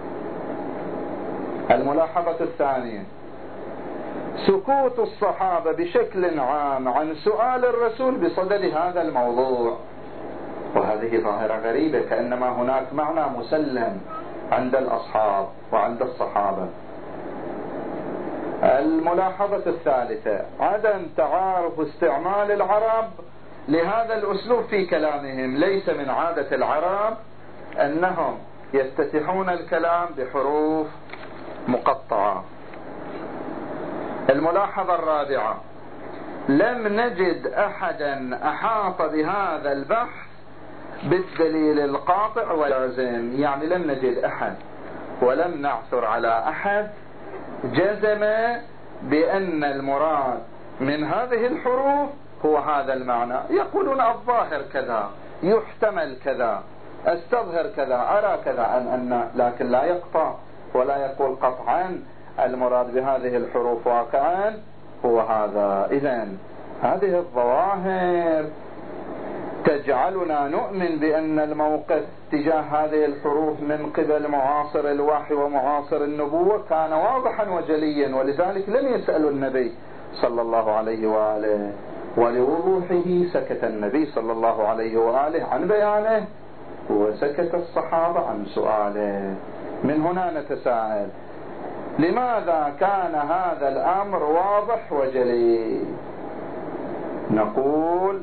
الملاحظة الثانية: سكوت الصحابة بشكل عام عن سؤال الرسول بصدد هذا الموضوع، وهذه ظاهرة غريبة، كأنما هناك معنى مسلم عند الأصحاب وعند الصحابة. الملاحظة الثالثة: عدم تعارف استعمال العرب لهذا الأسلوب في كلامهم. ليس من عادة العرب أنهم يفتتحون الكلام بحروف مقطعة. الملاحظة الرابعة: لم نجد أحدا أحاط بهذا البحث بالدليل القاطع واللازم. يعني لم نجد أحد ولم نعثر على أحد جزم بأن المراد من هذه الحروف هو هذا المعنى. يقولون الظاهر كذا، يحتمل كذا، استظهر كذا، أرى كذا، أن أن لكن لا يقطع ولا يقول قطعا المراد بهذه الحروف واقعا هو هذا. إذن هذه الظواهر تجعلنا نؤمن بأن الموقف تجاه هذه الحروف من قبل معاصر الوحي ومعاصر النبوة كان واضحا وجليا، ولذلك لم يسألوا النبي صلى الله عليه وآله، ولوضوحه سكت النبي صلى الله عليه وآله عن بيانه وسكت الصحابة عن سؤاله. من هنا نتساءل لماذا كان هذا الأمر واضح وجلي؟ نقول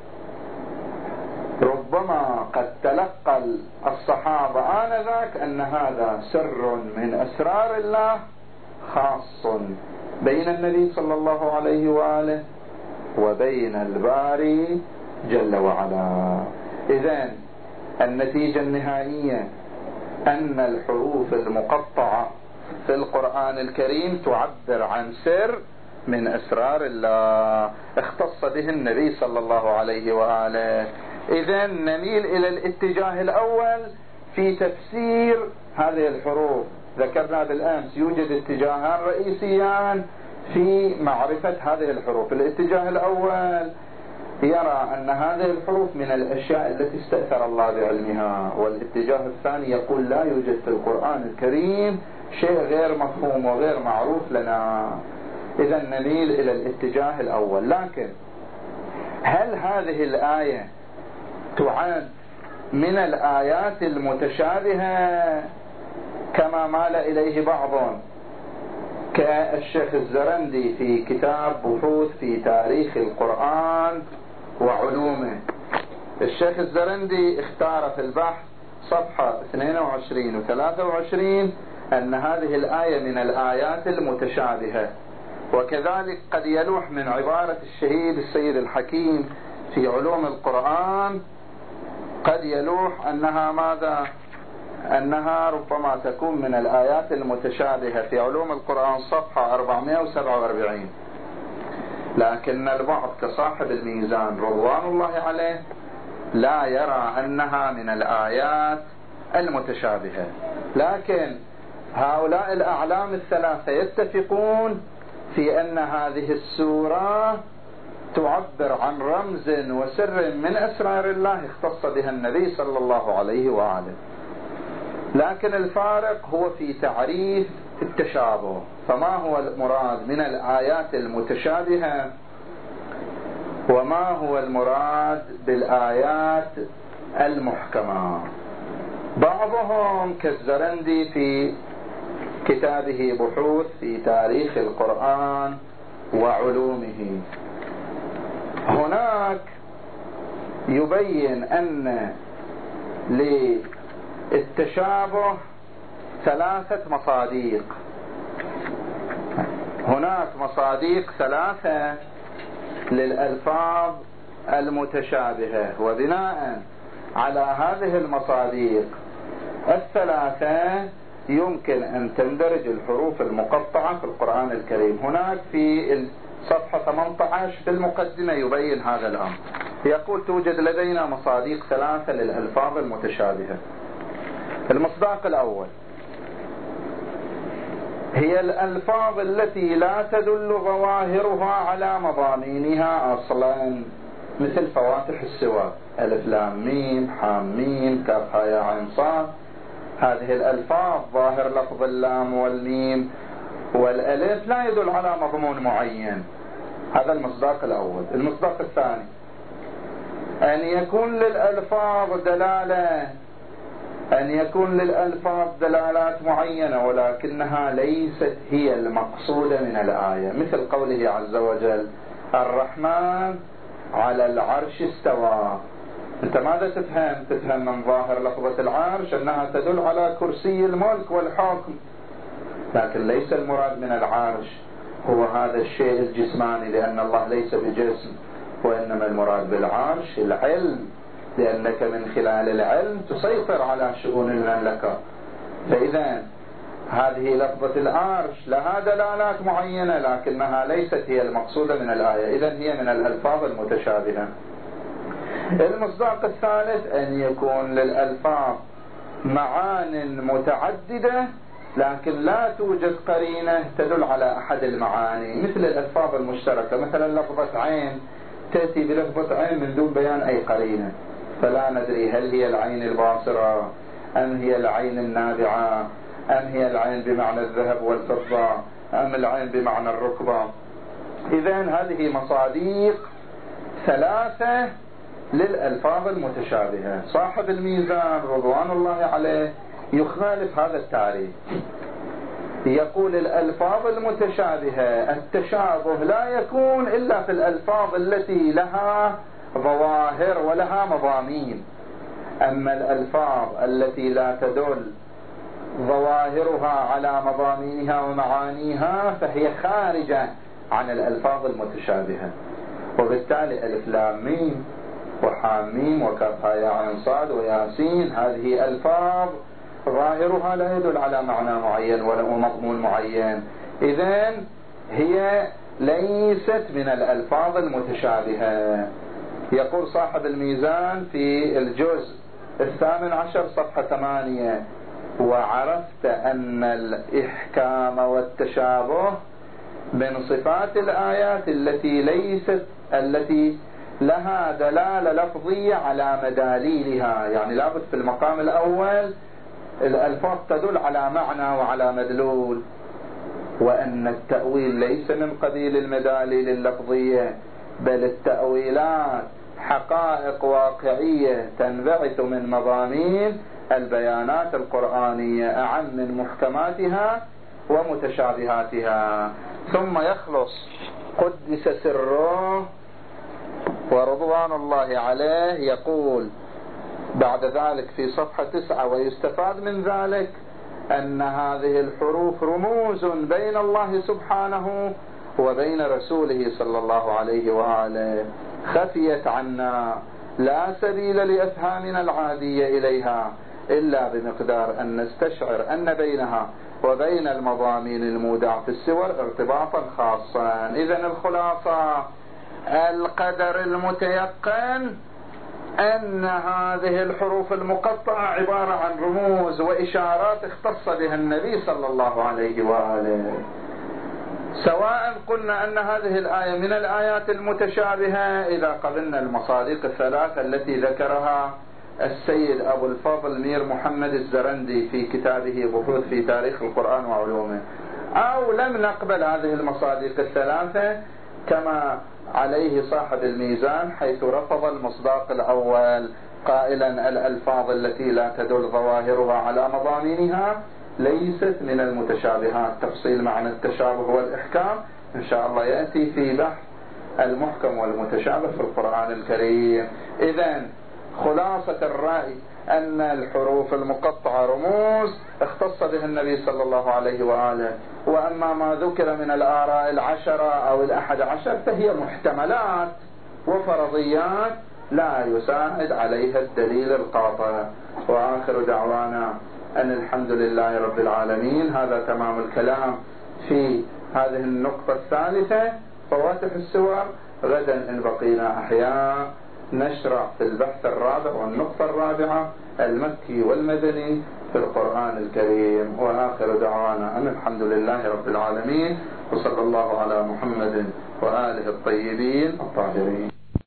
ربما قد تلقى الصحابة آنذاك أن هذا سر من أسرار الله خاص بين النبي صلى الله عليه وآله وبين الباري جل وعلا. إذن النتيجة النهائية أن الحروف المقطعة في القرآن الكريم تعبر عن سر من أسرار الله اختص به النبي صلى الله عليه وآله. إذن نميل إلى الاتجاه الأول في تفسير هذه الحروف. ذكرنا بالأمس يوجد اتجاهان رئيسيان في معرفة هذه الحروف. الاتجاه الأول يرى أن هذه الحروف من الأشياء التي استأثر الله بعلمها، والاتجاه الثاني يقول لا يوجد في القرآن الكريم شيء غير مفهوم وغير معروف لنا. إذن نميل إلى الاتجاه الأول. لكن هل هذه الآية تعد من الآيات المتشابهة كما مال إليه بعضهم كالشيخ الزرندي في كتاب بحوث في تاريخ القرآن وعلومه؟ الشيخ الزرندي اختار في البحث صفحة اثنين وعشرين و ثلاثة وعشرين أن هذه الآية من الآيات المتشابهة. وكذلك قد يلوح من عبارة الشهيد السيد الحكيم في علوم القرآن، قد يلوح أنها ماذا؟ أنها ربما تكون من الآيات المتشابهة في علوم القرآن صفحة أربعمائة وسبعة وأربعين. لكن البعض كصاحب الميزان رضوان الله عليه لا يرى أنها من الآيات المتشابهة. لكن هؤلاء الأعلام الثلاثة يتفقون في أن هذه السورة تعبر عن رمز وسر من أسرار الله اختص بها النبي صلى الله عليه وآله. لكن الفارق هو في تعريف التشابه. فما هو المراد من الآيات المتشابهة وما هو المراد بالآيات المحكمة؟ بعضهم كالزرندي في كتابه بحوث في تاريخ القرآن وعلومه هناك يبين أن للتشابه ثلاثة مصاديق. هناك مصاديق ثلاثة للألفاظ المتشابهة، وبناء على هذه المصاديق الثلاثة يمكن أن تندرج الحروف المقطعة في القرآن الكريم. هناك في صفحة ثمانية عشر في المقدمة يبين هذا الأمر. يقول توجد لدينا مصاديق ثلاثة للألفاظ المتشابهة. المصداق الأول هي الألفاظ التي لا تدل ظواهرها على مضامينها أصلا، مثل فواتح السور ألف لام ميم حام ميم كاف هاء ياء عين صاد. هذه الألفاظ ظاهر لفظ اللام والميم والألف لا يدل على مضمون معين. هذا المصداق الأول. المصداق الثاني أن يكون للألفاظ دلالة أن يكون للألفاظ دلالات معينة ولكنها ليست هي المقصودة من الآية، مثل قوله عز وجل الرحمن على العرش استوى. أنت ماذا تفهم؟ تفهم من ظاهر لفظة العرش أنها تدل على كرسي الملك والحكم، لكن ليس المراد من العرش هو هذا الشيء الجسماني، لأن الله ليس بجسم، وإنما المراد بالعرش العلم، لأنك من خلال العلم تسيطر على شؤون المملكة. فإذا هذه لفظة العرش لها دلالات معينة لكنها ليست هي المقصودة من الآية، إذن هي من الألفاظ المتشابهة. المصداق الثالث أن يكون للألفاظ معان متعددة لكن لا توجد قرينة تدل على أحد المعاني، مثل الألفاظ المشتركة، مثلا لفظة عين تأتي بلفظة عين من دون بيان أي قرينة، فلا ندري هل هي العين الباصرة أم هي العين النابعة أم هي العين بمعنى الذهب والفضة أم العين بمعنى الركبة. إذن هذه مصادق ثلاثة للألفاظ المتشابهة. صاحب الميزان رضوان الله عليه يخالف هذا التعريف، يقول الألفاظ المتشابهة التشابه لا يكون إلا في الألفاظ التي لها ظواهر ولها مضامين، أما الألفاظ التي لا تدل ظواهرها على مضامينها ومعانيها فهي خارجة عن الألفاظ المتشابهة. وبالتالي ألف لام ميم وحاميم وكافها يا عين صاد وياسين هذه ألفاظ ظاهرها لا يدل على معنى معين ولا مضمون معين، إذن هي ليست من الألفاظ المتشابهة. يقول صاحب الميزان في الجزء الثامن عشر صفحة ثمانية: وعرفت أن الإحكام والتشابه من صفات الآيات التي ليست التي لها دلالة لفظية على مداليلها، يعني لابد في المقام الأول الألفاظ تدل على معنى وعلى مدلول، وأن التأويل ليس من قبيل المداليل اللفظية بل التأويلات حقائق واقعية تنبعث من مضامين البيانات القرآنية أعم من محكماتها ومتشابهاتها. ثم يخلص قدس سره ورضوان الله عليه يقول بعد ذلك في صفحة تسعة: ويستفاد من ذلك أن هذه الحروف رموز بين الله سبحانه وبين رسوله صلى الله عليه وآله خفيت عنا لا سبيل لأفهامنا العادية إليها إلا بمقدار أن نستشعر أن بينها وبين المضامين المودعة في السور ارتباطا خاصا. إذن الخلاصة القدر المتيقن أن هذه الحروف المقطعة عبارة عن رموز وإشارات اختص بها النبي صلى الله عليه وآله، سواء قلنا أن هذه الآية من الآيات المتشابهة إذا قبلنا المصادق الثلاثة التي ذكرها السيد أبو الفضل مير محمد الزرندي في كتابه بحوث في تاريخ القرآن وعلومه، أو لم نقبل هذه المصادق الثلاثة كما عليه صاحب الميزان حيث رفض المصداق الأول قائلا الألفاظ التي لا تدل ظواهرها على مضامينها ليست من المتشابهات. تفصيل معنى التشابه والإحكام إن شاء الله يأتي في بحث المحكم والمتشابه في القرآن الكريم. إذن خلاصة الرأي أن الحروف المقطعة رموز اختص بها النبي صلى الله عليه وآله، وأما ما ذكر من الآراء العشرة أو الأحد عشر فهي محتملات وفرضيات لا يساعد عليها الدليل القاطع. وآخر دعوانا أن الحمد لله رب العالمين. هذا تمام الكلام في هذه النقطة الثالثة فواتح السور. غدا إن بقينا أحياء نشرع في البحث الرابع والنقطة الرابعة المكي والمدني في القرآن الكريم. وآخر دعوانا أن الحمد لله رب العالمين، وصلى الله على محمد وآله الطيبين الطاهرين.